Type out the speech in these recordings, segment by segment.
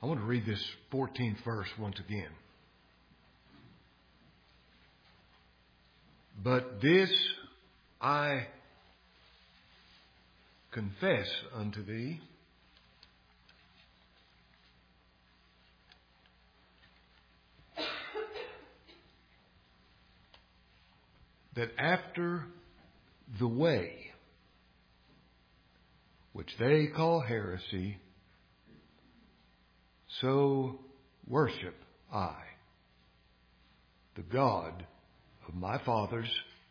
I want to read this 14th verse once again. But this I confess unto thee, that after the way which they call heresy, so worship I the God of my fathers,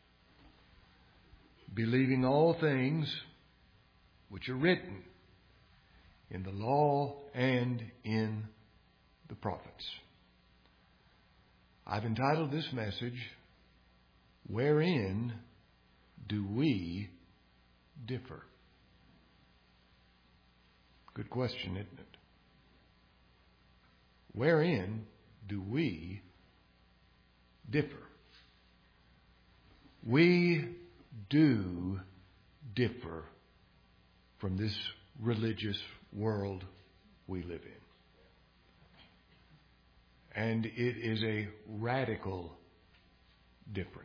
believing all things which are written in the law and in the prophets. I've entitled this message, Wherein Do We Differ? Good question, isn't it? Wherein do we differ? We do differ from this religious world we live in. And it is a radical difference.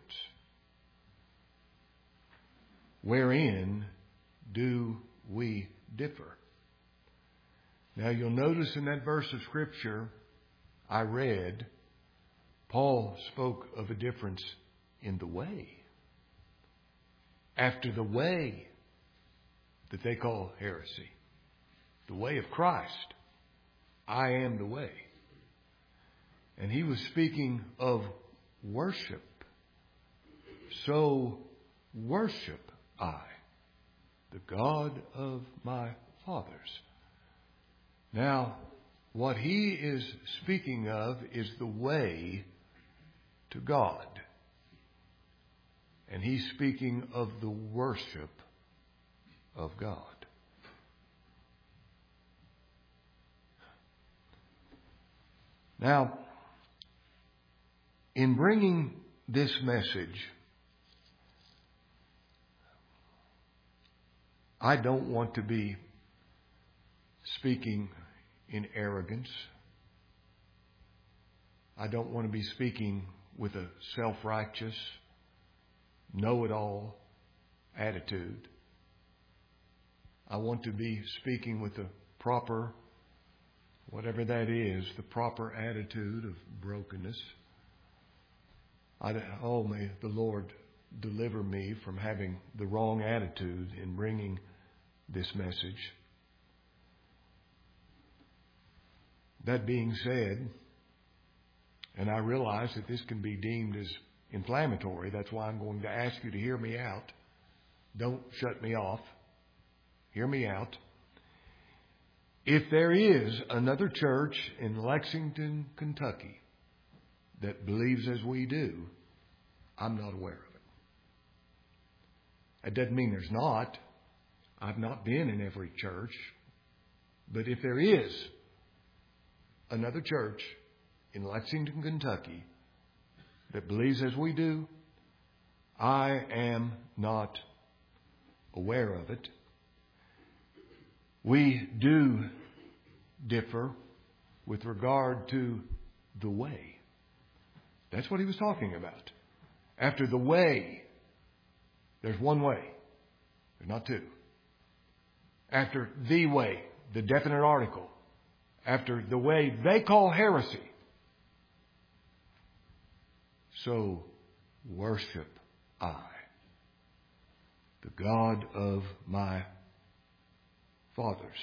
Wherein do we differ? Now you'll notice in that verse of Scripture I read, Paul spoke of a difference in the way. After the way that they call heresy, the way of Christ, I am the way. And he was speaking of worship. So worship I the God of my fathers. Now, what he is speaking of is the way to God. And he's speaking of the worship of God. Now, in bringing this message, I don't want to be speaking in arrogance. I don't want to be speaking with a self-righteous, know-it-all attitude. I want to be speaking with the proper, whatever that is, the proper attitude of brokenness. May the Lord deliver me from having the wrong attitude in bringing this message. That being said, and I realize that this can be deemed as inflammatory, that's why I'm going to ask you to hear me out. Don't shut me off. Hear me out. If there is another church in Lexington, Kentucky that believes as we do, I'm not aware of it. It doesn't mean there's not. I've not been in every church. But if there is another church in Lexington, Kentucky that believes as we do, I am not aware of it. We do differ with regard to the way. That's what he was talking about. After the way, there's one way. There's not two. After the way, the definite article. After the way they call heresy. So worship I the God of my fathers.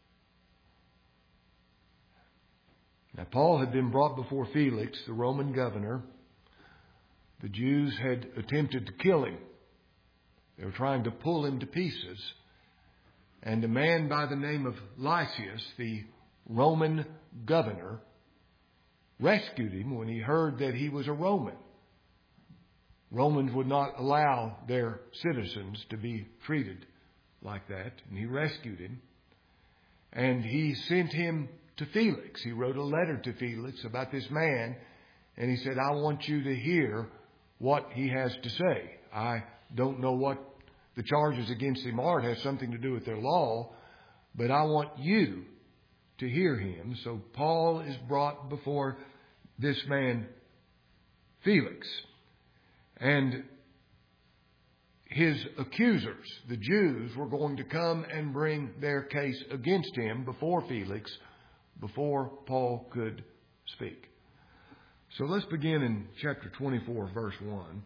Now, Paul had been brought before Felix, the Roman governor. The Jews had attempted to kill him. They were trying to pull him to pieces. And a man by the name of Lysias, the Roman governor, rescued him when he heard that he was a Roman. Romans would not allow their citizens to be treated like that. And he rescued him. And he sent him to Felix. He wrote a letter to Felix about this man. And he said, I want you to hear what he has to say. I don't know what the charges against him are. It has something to do with their law. But I want you to hear him. So Paul is brought before this man, Felix. And his accusers, the Jews, were going to come and bring their case against him before Felix, before Paul could speak. So let's begin in chapter 24, verse 1.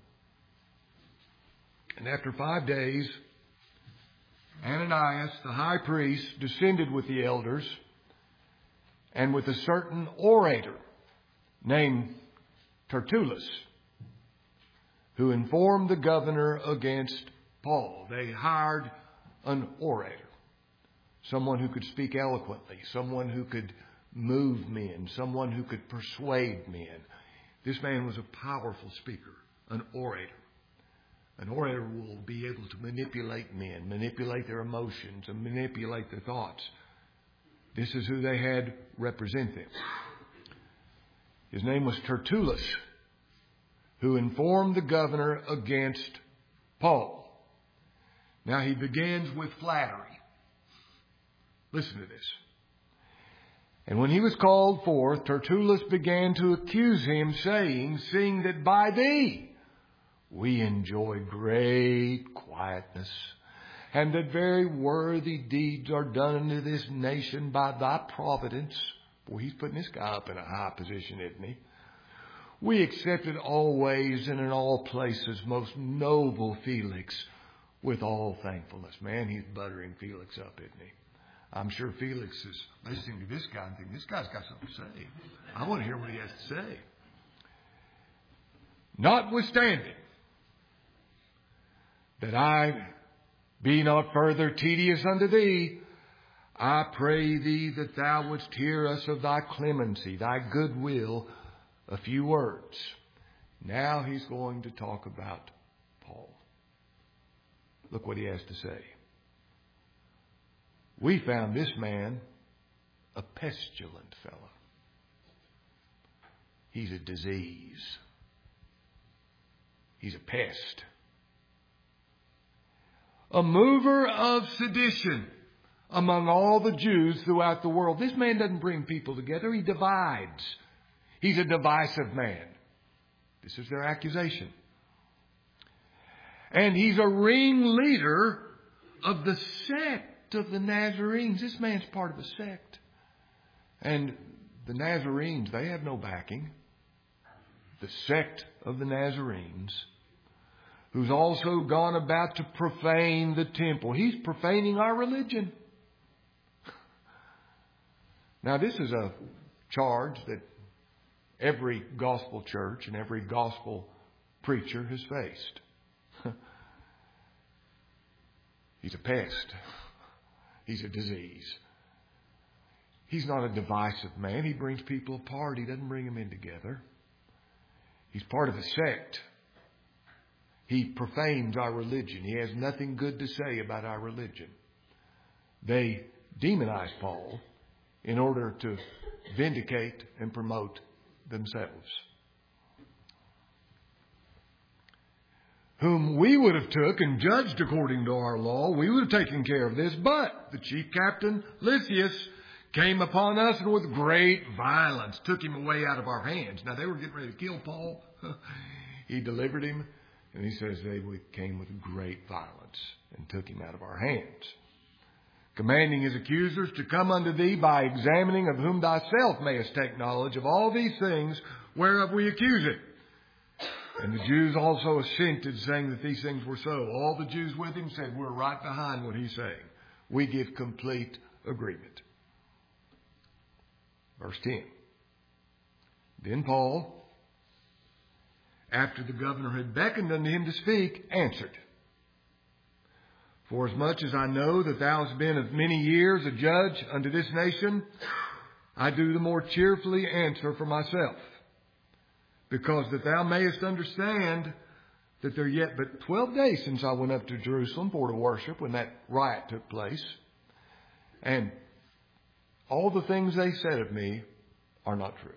And after 5 days, Ananias, the high priest, descended with the elders and with a certain orator named Tertullus, who informed the governor against Paul. They hired an orator, someone who could speak eloquently, someone who could move men, someone who could persuade men. This man was a powerful speaker, an orator. An orator will be able to manipulate men, manipulate their emotions, and manipulate their thoughts. This is who they had represent them. His name was Tertullus, who informed the governor against Paul. Now he begins with flattery. Listen to this. And when he was called forth, Tertullus began to accuse him, saying, seeing that by thee we enjoy great quietness, and that very worthy deeds are done unto this nation by thy providence. Boy, he's putting this guy up in a high position, isn't he? We accepted always and in all places most noble Felix with all thankfulness. Man, he's buttering Felix up, isn't he? I'm sure Felix is listening to this guy and thinking, this guy's got something to say. I want to hear what he has to say. Notwithstanding that I be not further tedious unto thee, I pray thee that thou wouldst hear us of thy clemency, thy goodwill, a few words. Now he's going to talk about Paul. Look what he has to say. We found this man a pestilent fellow. He's a disease. He's a pest. A mover of sedition among all the Jews throughout the world. This man doesn't bring people together. He divides. He's a divisive man. This is their accusation. And he's a ringleader of the sect of the Nazarenes. This man's part of a sect. And the Nazarenes, they have no backing. The sect of the Nazarenes, who's also gone about to profane the temple. He's profaning our religion. Now, this is a charge that every gospel church and every gospel preacher has faced. He's a pest. He's a disease. He's not a divisive man. He brings people apart. He doesn't bring them in together. He's part of a sect. He profanes our religion. He has nothing good to say about our religion. They demonize Paul in order to vindicate and promote themselves. Whom we would have took and judged according to our law, we would have taken care of this. But the chief captain, Lysias, came upon us and with great violence took him away out of our hands. Now, they were getting ready to kill Paul. He delivered him. And he says they came with great violence and took him out of our hands, commanding his accusers to come unto thee by examining of whom thyself mayest take knowledge of all these things whereof we accuse him. And the Jews also assented, saying that these things were so. All the Jews with him said, we're right behind what he's saying. We give complete agreement. Verse 10. Then Paul, after the governor had beckoned unto him to speak, answered, Forasmuch as I know that thou hast been of many years a judge unto this nation, I do the more cheerfully answer for myself, because that thou mayest understand that there yet but 12 days since I went up to Jerusalem for to worship, when that riot took place, and all the things they said of me are not true.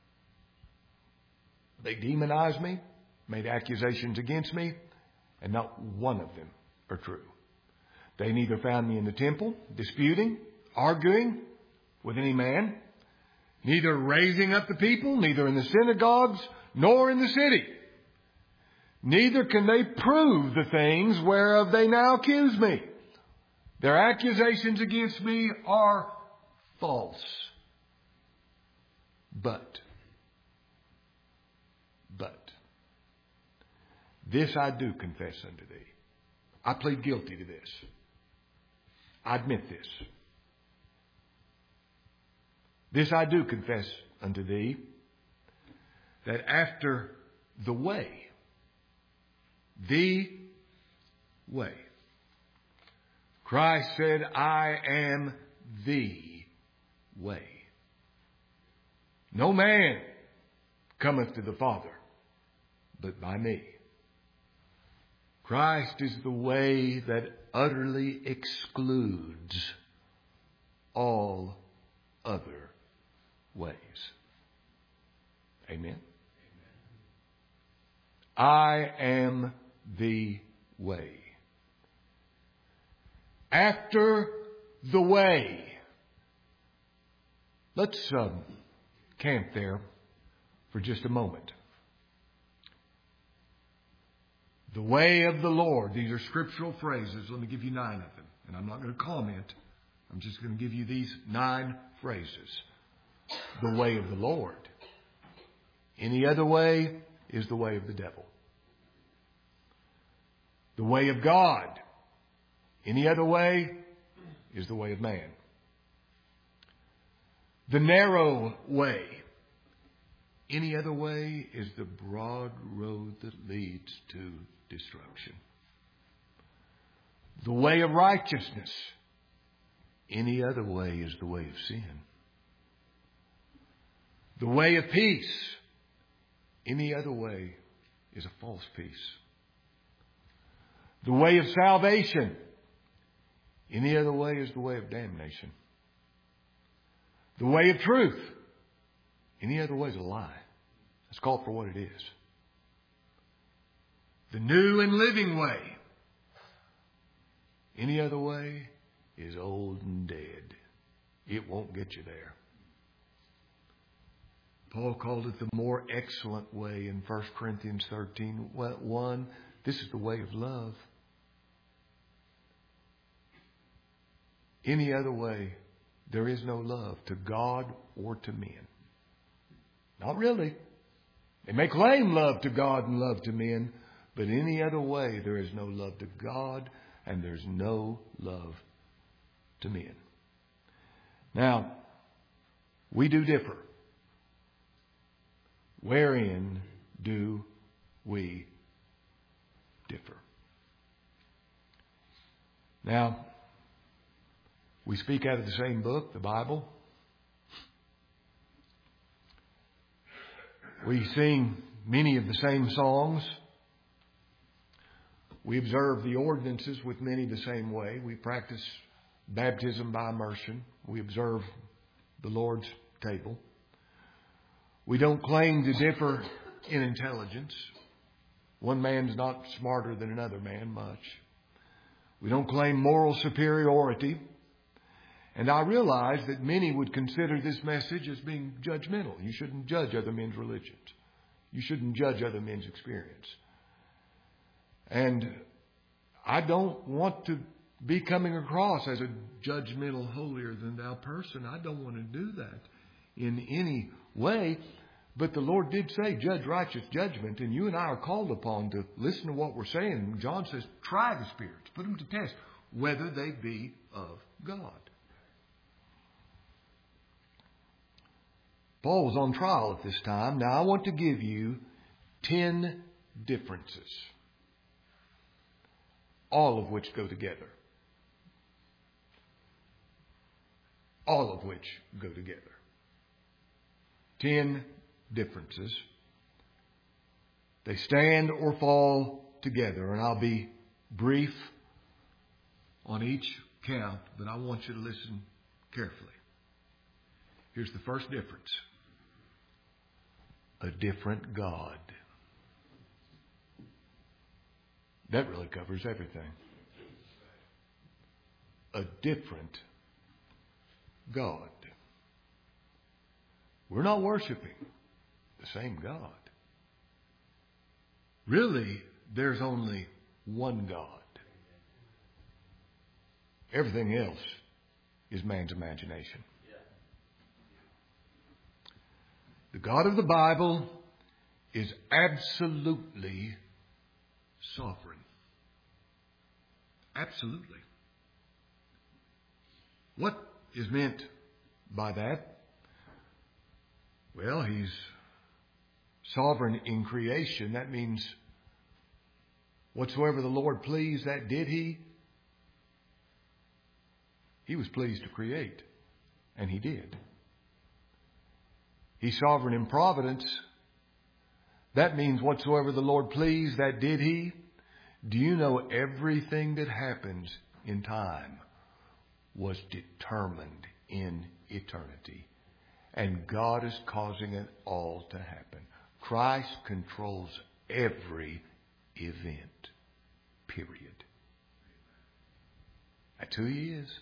They demonized me, made accusations against me, and not one of them are true. They neither found me in the temple, disputing, arguing, with any man, neither raising up the people, neither in the synagogues, nor in the city. Neither can they prove the things whereof they now accuse me. Their accusations against me are false. But, this I do confess unto thee. I plead guilty to this. I admit this. This I do confess unto thee, that after the way, Christ said, I am the way. No man cometh to the Father but by me. Christ is the way that utterly excludes all other ways. Amen. I am the way. After the way. Let's camp there for just a moment. The way of the Lord. These are scriptural phrases. Let me give you 9 of them. And I'm not going to comment. I'm just going to give you these 9 phrases. The way of the Lord. Any other way is the way of the devil. The way of God. Any other way is the way of man. The narrow way. Any other way is the broad road that leads to destruction. The way of righteousness. Any other way is the way of sin. The way of peace. Any other way is a false peace. The way of salvation. Any other way is the way of damnation. The way of truth. Any other way is a lie. Let's call it for what it is. The new and living way. Any other way is old and dead. It won't get you there. Paul called it the more excellent way in 1 Corinthians 13:1. This is the way of love. Any other way, there is no love to God or to men. Not really. They may claim love to God and love to men, but any other way, there is no love to God and there's no love to men. Now, we do differ. Wherein do we differ? Now, we speak out of the same book, the Bible. We sing many of the same songs. We observe the ordinances with many the same way. We practice baptism by immersion. We observe the Lord's table. We don't claim to differ in intelligence. One man's not smarter than another man much. We don't claim moral superiority. And I realize that many would consider this message as being judgmental. You shouldn't judge other men's religions. You shouldn't judge other men's experience. And I don't want to be coming across as a judgmental, holier than thou person. I don't want to do that in any way. But the Lord did say, judge righteous judgment. And you and I are called upon to listen to what we're saying. John says, try the spirits. Put them to test, whether they be of God. Paul was on trial at this time. Now I want to give you 10 differences, all of which go together. All of which go together. 10 differences. They stand or fall together, and I'll be brief on each count, but I want you to listen carefully. Here's the first difference. A different God. That really covers everything. A different God. We're not worshiping the same God. Really, there's only one God. Everything else is man's imagination. The God of the Bible is absolutely sovereign. Absolutely. What is meant by that? Well, He's sovereign in creation. That means whatsoever the Lord pleased, that did He. He was pleased to create, and He did. He's sovereign in providence. That means whatsoever the Lord pleased, that did He. Do you know everything that happens in time was determined in eternity? And God is causing it all to happen. Christ controls every event. Period. That's who He is.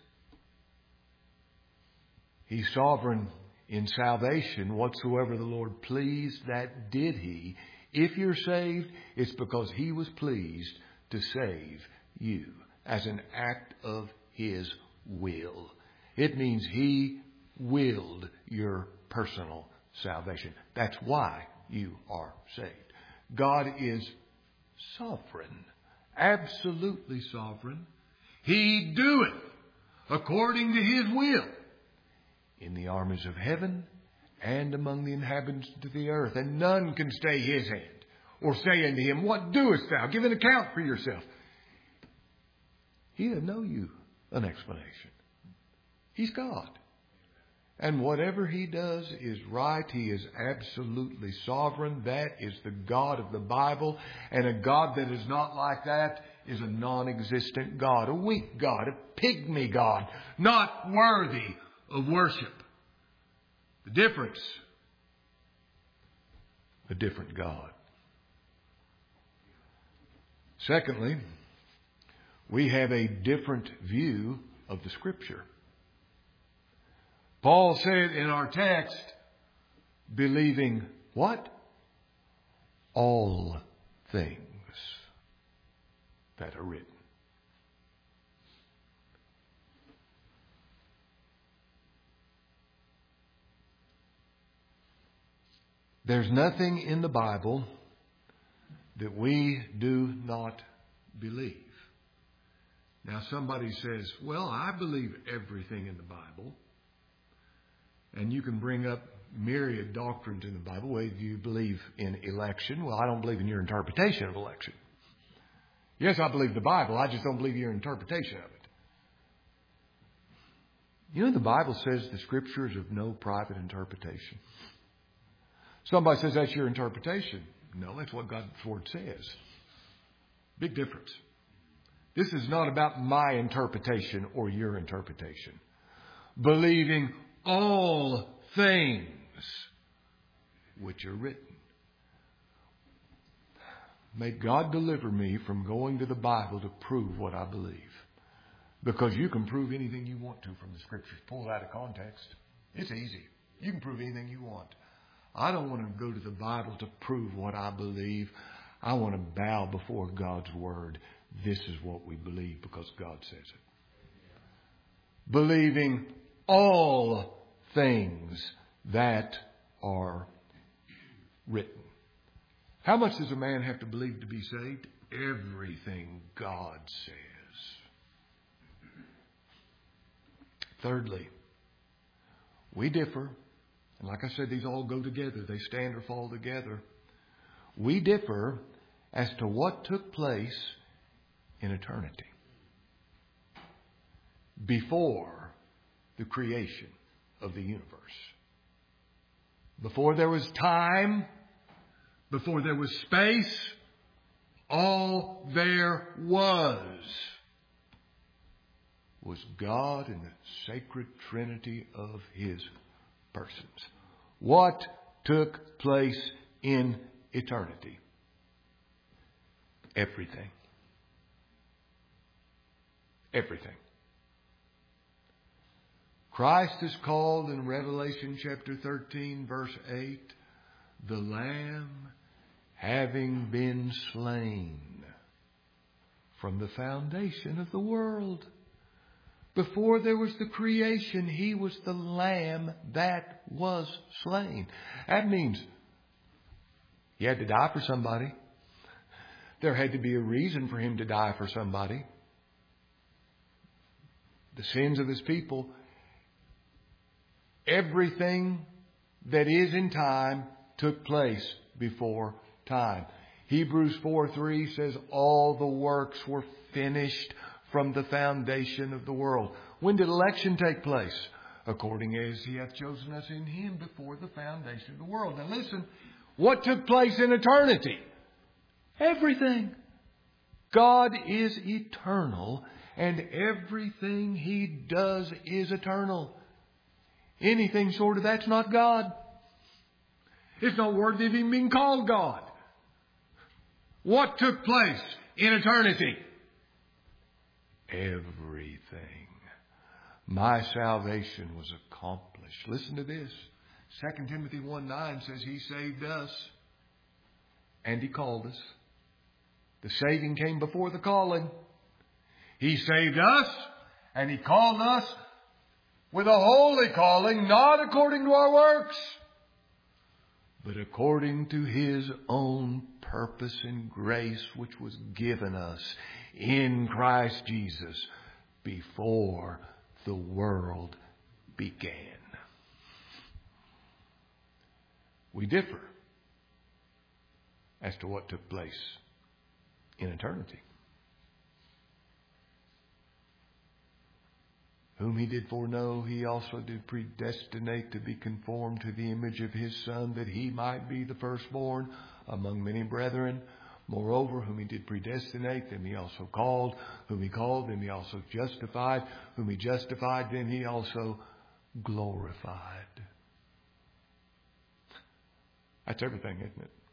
He's sovereign in salvation. Whatsoever the Lord pleased, that did He. If you're saved, it's because He was pleased to save you as an act of His will. It means He willed your personal salvation. That's why you are saved. God is sovereign, absolutely sovereign. He doeth according to His will in the armies of heaven and among the inhabitants of the earth. And none can stay His hand or say unto Him, What doest thou? Give an account for yourself. He doesn't owe you an explanation. He's God. And whatever He does is right. He is absolutely sovereign. That is the God of the Bible. And a God that is not like that is a non-existent God, a weak God, a pygmy God, not worthy of worship. The difference, a different God. Secondly, we have a different view of the Scripture. Paul said in our text, believing what? All things that are written. There's nothing in the Bible that we do not believe. Now somebody says, well, I believe everything in the Bible. And you can bring up myriad doctrines in the Bible. Well, do you believe in election? Well, I don't believe in your interpretation of election. Yes, I believe the Bible. I just don't believe your interpretation of it. You know, the Bible says the Scripture is of no private interpretation. Somebody says that's your interpretation. No, that's what God's Word says. Big difference. This is not about my interpretation or your interpretation. Believing all things which are written. May God deliver me from going to the Bible to prove what I believe. Because you can prove anything you want to from the Scriptures. Pull it out of context. It's easy. You can prove anything you want. I don't want to go to the Bible to prove what I believe. I want to bow before God's Word. This is what we believe because God says it. Believing all things that are written. How much does a man have to believe to be saved? Everything God says. Thirdly, we differ. And like I said, these all go together. They stand or fall together. We differ as to what took place in eternity. Before the creation of the universe. Before there was time, before there was space, all there was God in the sacred Trinity of His persons. What took place in eternity? Everything. Everything. Christ is called in Revelation chapter 13, verse 8, the Lamb having been slain from the foundation of the world. Before there was the creation, He was the Lamb that was slain. That means He had to die for somebody. There had to be a reason for Him to die for somebody. The sins of His people. Everything that is in time took place before time. Hebrews 4:3 says all the works were finished from the foundation of the world. When did election take place? According as He hath chosen us in Him before the foundation of the world. Now listen, what took place in eternity? Everything. God is eternal, and everything He does is eternal. Anything short of that's not God. It's not worthy of even being called God. What took place in eternity? Everything. My salvation was accomplished. Listen to this. 2 Timothy 1:9 says He saved us and He called us. The saving came before the calling. He saved us and He called us with a holy calling, not according to our works, but according to His own purpose and grace, which was given us in Christ Jesus before the world began. We differ as to what took place in eternity. Whom He did foreknow, He also did predestinate to be conformed to the image of His Son, that He might be the firstborn among many brethren. Moreover, whom He did predestinate, them He also called. Whom He called, them He also justified. Whom He justified, them He also glorified. That's everything, isn't it?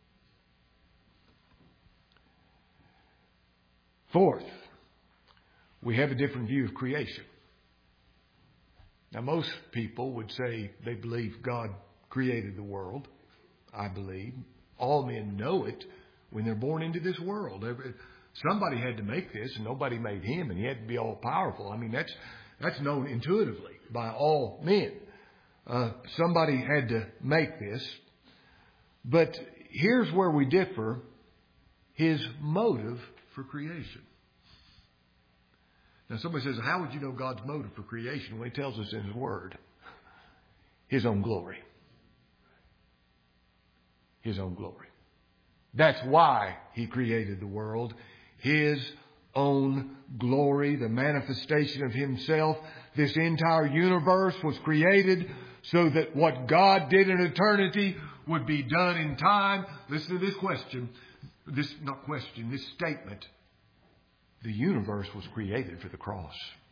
Fourth, we have a different view of creation. Now, most people would say they believe God created the world. I believe. All men know it when they're born into this world. Somebody had to make this, and nobody made Him, and He had to be all powerful. I mean, that's known intuitively by all men. Somebody had to make this. But here's where we differ. His motive for creation. Now somebody says, how would you know God's motive for creation? Well, He tells us in His Word. His own glory. His own glory. That's why He created the world. His own glory, the manifestation of Himself. This entire universe was created so that what God did in eternity would be done in time. Listen to this question. This statement. The universe was created for the cross.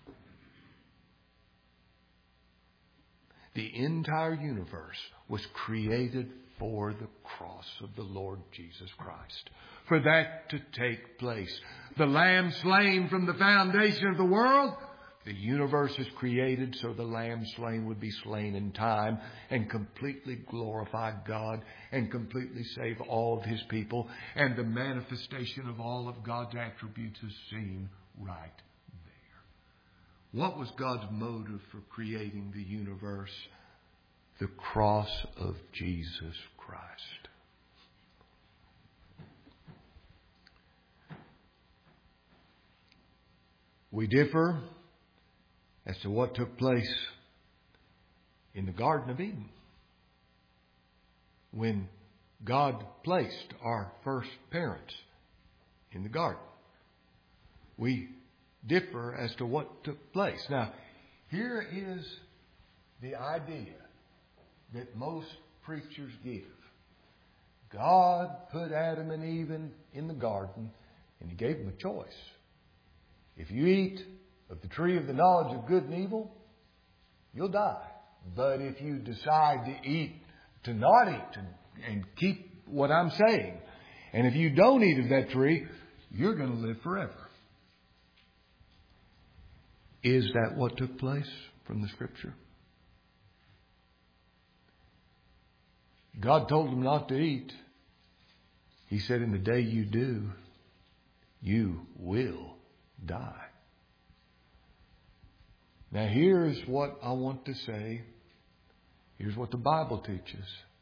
The entire universe was created for the cross of the Lord Jesus Christ. For that to take place. The Lamb slain from the foundation of the world. The universe is created so the Lamb slain would be slain in time and completely glorify God and completely save all of His people. And the manifestation of all of God's attributes is seen right there. What was God's motive for creating the universe? The cross of Jesus Christ. We differ as to what took place in the Garden of Eden when God placed our first parents in the garden. We differ as to what took place. Now, here is the idea that most preachers give. God put Adam and Eve in the garden, and He gave them a choice. If you eat of the tree of the knowledge of good and evil, you'll die. But if you decide to not eat and keep what I'm saying, and if you don't eat of that tree, you're going to live forever. Is that what took place from the Scripture? God told them not to eat. He said, in the day you do, you will die. Now here's what I want to say. Here's what the Bible teaches.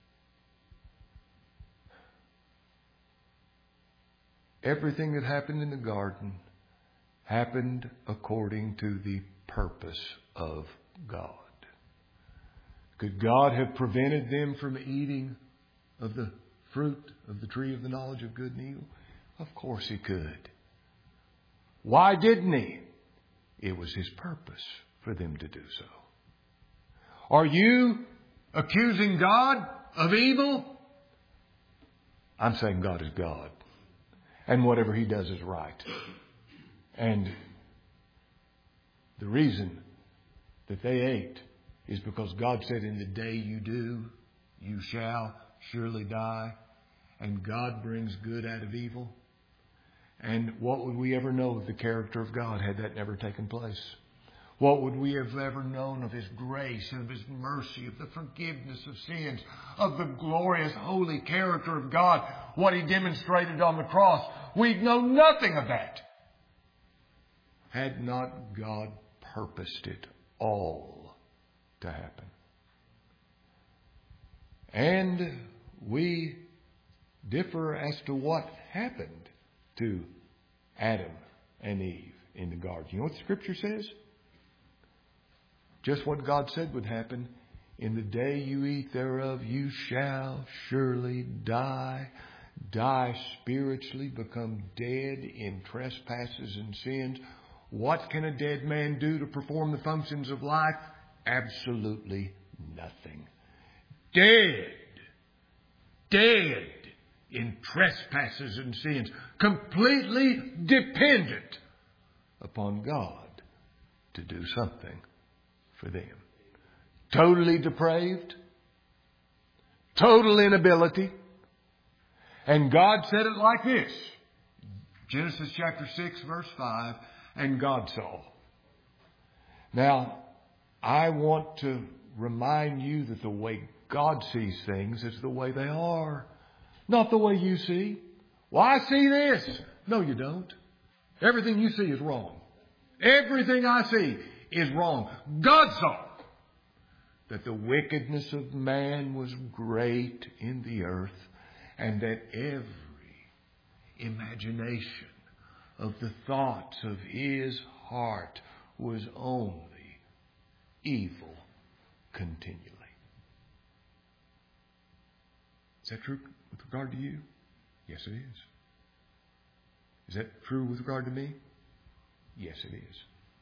Everything that happened in the garden happened according to the purpose of God. Could God have prevented them from eating of the fruit of the tree of the knowledge of good and evil? Of course He could. Why didn't He? It was His purpose for them to do so. Are you accusing God of evil? I'm saying God is God. And whatever He does is right. And the reason that they ate is because God said, in the day you do, you shall surely die. And God brings good out of evil. And what would we ever know of the character of God had that never taken place? What would we have ever known of His grace and of His mercy, of the forgiveness of sins, of the glorious, holy character of God, what He demonstrated on the cross? We'd know nothing of that had not God purposed it all to happen. And we differ as to what happened to Adam and Eve in the garden. You know what the Scripture says? Just what God said would happen. In the day you eat thereof, you shall surely die. Die spiritually, become dead in trespasses and sins. What can a dead man do to perform the functions of life? Absolutely nothing. Dead in trespasses and sins. Completely dependent upon God to do something for them. Totally depraved. Total inability. And God said it like this. Genesis chapter 6 verse 5. And God saw. Now, I want to remind you that the way God sees things is the way they are. Not the way you see. Well, I see this. No, you don't. Everything you see is wrong. Everything I see is wrong. God saw that the wickedness of man was great in the earth, and that every imagination of the thoughts of his heart was only evil continually. Is that true with regard to you? Yes, it is. Is that true with regard to me? Yes, it is.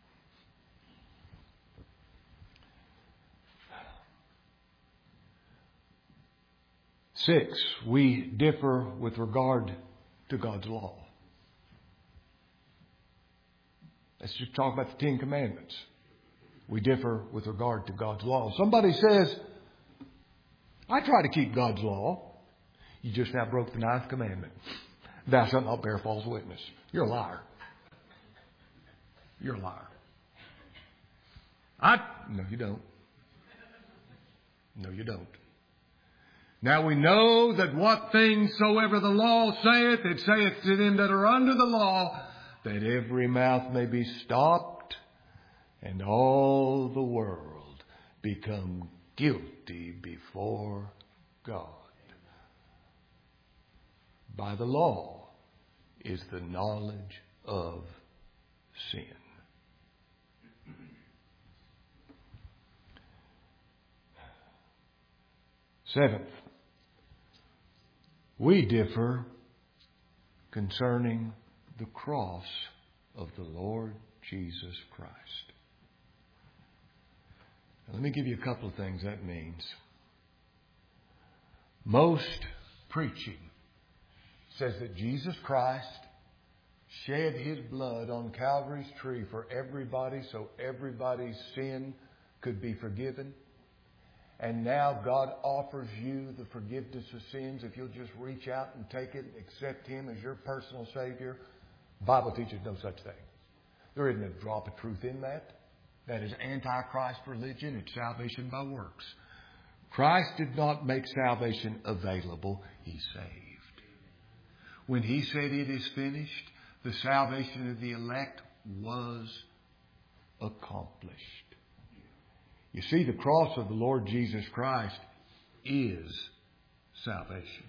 Six, we differ with regard to God's law. Let's just talk about the Ten Commandments. We differ with regard to God's law. Somebody says, I try to keep God's law. You just now broke the 9th commandment. Thou shalt not bear false witness. You're a liar. You're a liar. No, you don't. No, you don't. Now we know that what things soever the law saith, it saith to them that are under the law, that every mouth may be stopped, and all the world become guilty before God. By the law is the knowledge of sin. Seventh, we differ concerning the cross of the Lord Jesus Christ. Now, let me give you a couple of things that means. Most preaching says that Jesus Christ shed His blood on Calvary's tree for everybody so everybody's sin could be forgiven. And now God offers you the forgiveness of sins if you'll just reach out and take it and accept Him as your personal Savior. The Bible teaches no such thing. There isn't a drop of truth in that. That is anti-Christ religion. It's salvation by works. Christ did not make salvation available. He saved. When He said it is finished, the salvation of the elect was accomplished. You see, the cross of the Lord Jesus Christ is salvation.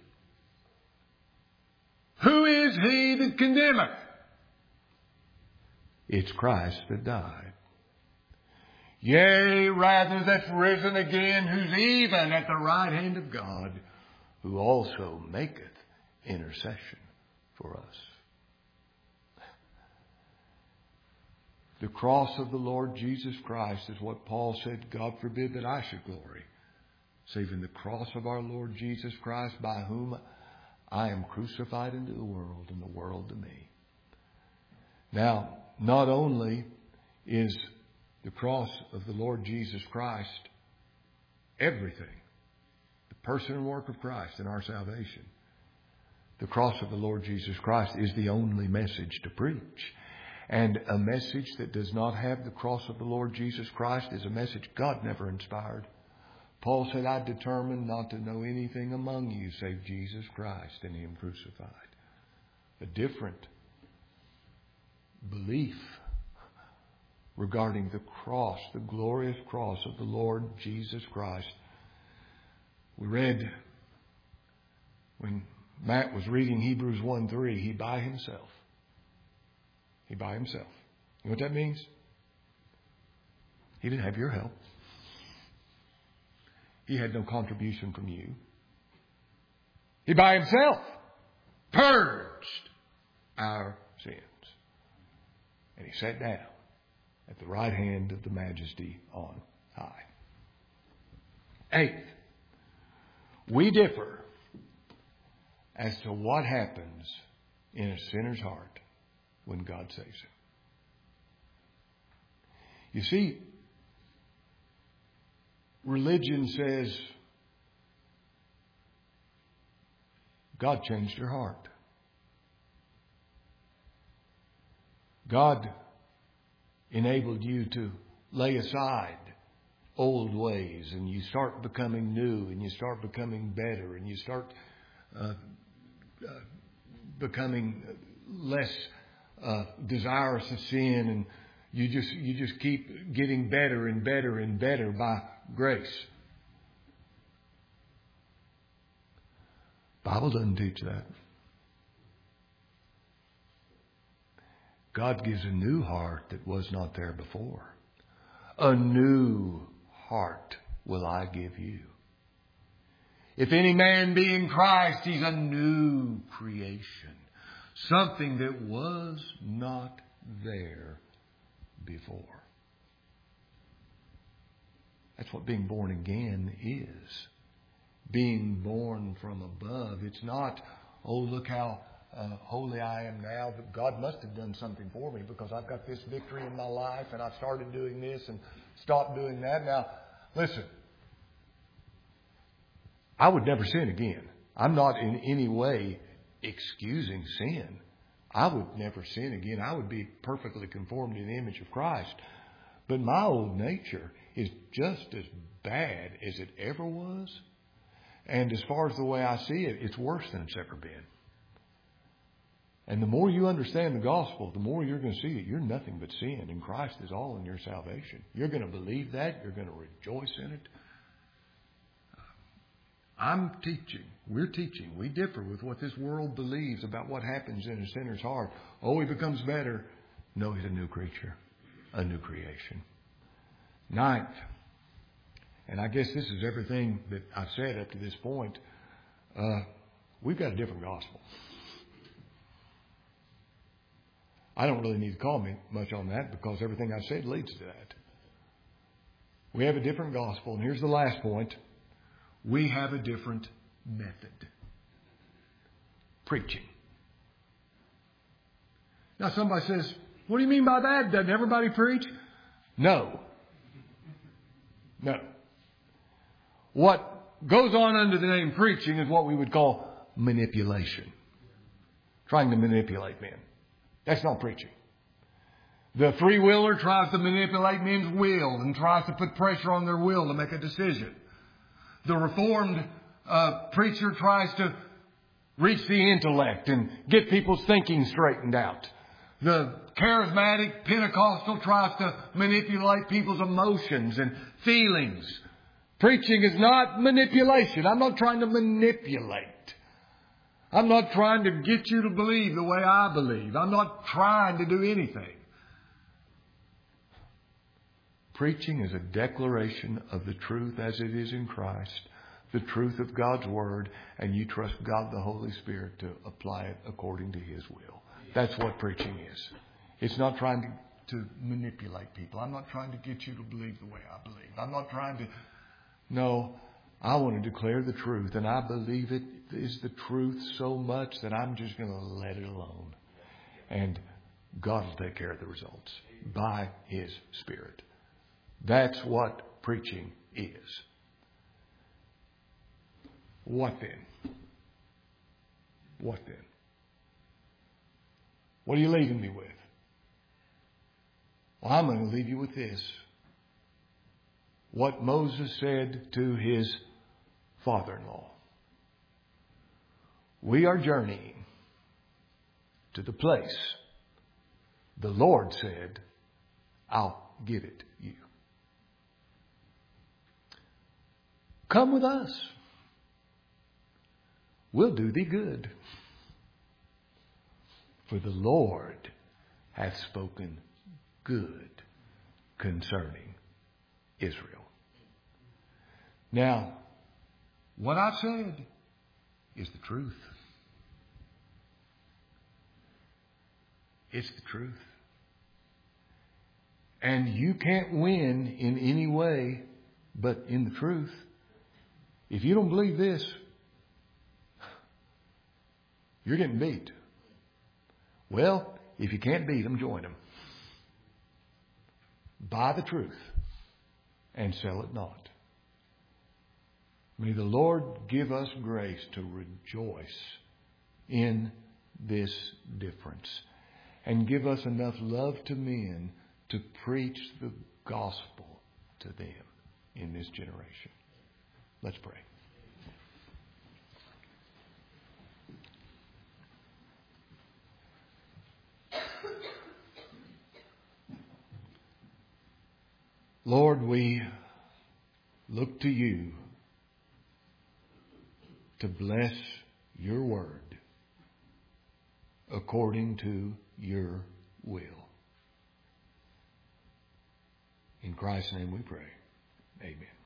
Who is he that condemneth? It's Christ that died. Yea, rather that's risen again, who's even at the right hand of God, who also maketh intercession for us. The cross of the Lord Jesus Christ is what Paul said, God forbid that I should glory, save in the cross of our Lord Jesus Christ, by whom I am crucified into the world, and the world to me. Now, not only is the cross of the Lord Jesus Christ everything, the person and work of Christ in our salvation, the cross of the Lord Jesus Christ is the only message to preach. And a message that does not have the cross of the Lord Jesus Christ is a message God never inspired. Paul said, I determined not to know anything among you save Jesus Christ and Him crucified. A different belief regarding the cross, the glorious cross of the Lord Jesus Christ. We read when Matt was reading Hebrews 1:3, He by Himself. He by Himself. You know what that means? He didn't have your help. He had no contribution from you. He by Himself purged our sins. And He sat down at the right hand of the Majesty on high. Eighth, we differ as to what happens in a sinner's heart when God saves him. You see, religion says God changed your heart. God enabled you to lay aside old ways, and you start becoming new, and you start becoming better, and you start becoming less desirous of sin, and you just keep getting better and better and better by grace. The Bible doesn't teach that. God gives a new heart that was not there before. A new heart will I give you. If any man be in Christ, he's a new creation. Something that was not there before. That's what being born again is. Being born from above. It's not, oh, look how holy I am now. But God must have done something for me because I've got this victory in my life and I've started doing this and stopped doing that. Now, listen. I would never sin again. I'm not in any way excusing sin. I would never sin again. I would be perfectly conformed to the image of Christ. But my old nature is just as bad as it ever was. And as far as the way I see it, it's worse than it's ever been. And the more you understand the gospel, the more you're going to see that you're nothing but sin, and Christ is all in your salvation. You're going to believe that. You're going to rejoice in it. I'm teaching. We're teaching. We differ with what this world believes about what happens in a sinner's heart. Oh, he becomes better. No, he's a new creature, a new creation. Ninth, and I guess this is everything that I've said up to this point, we've got a different gospel. I don't really need to comment much on that because everything I've said leads to that. We have a different gospel. And here's the last point. We have a different method. Preaching. Now somebody says, what do you mean by that? Doesn't everybody preach? No. No. What goes on under the name preaching is what we would call manipulation. Trying to manipulate men. That's not preaching. The free willer tries to manipulate men's will and tries to put pressure on their will to make a decision. The Reformed preacher tries to reach the intellect and get people's thinking straightened out. The charismatic Pentecostal tries to manipulate people's emotions and feelings. Preaching is not manipulation. I'm not trying to manipulate. I'm not trying to get you to believe the way I believe. I'm not trying to do anything. Preaching is a declaration of the truth as it is in Christ, the truth of God's Word, and you trust God the Holy Spirit to apply it according to His will. That's what preaching is. It's not trying to manipulate people. I'm not trying to get you to believe the way I believe. I'm not trying to... No, I want to declare the truth, and I believe it is the truth so much that I'm just going to let it alone. And God will take care of the results by His Spirit. That's what preaching is. What then? What then? What are you leaving me with? Well, I'm going to leave you with this. What Moses said to his father-in-law. We are journeying to the place the Lord said, I'll give it you. Come with us. We'll do thee good. For the Lord hath spoken good concerning Israel. Now, what I said is the truth. It's the truth. And you can't win in any way but in the truth. If you don't believe this, you're getting beat. Well, if you can't beat them, join them. Buy the truth and sell it not. May the Lord give us grace to rejoice in this difference and give us enough love to men to preach the gospel to them in this generation. Let's pray. Lord, we look to you to bless your word according to your will. In Christ's name we pray. Amen.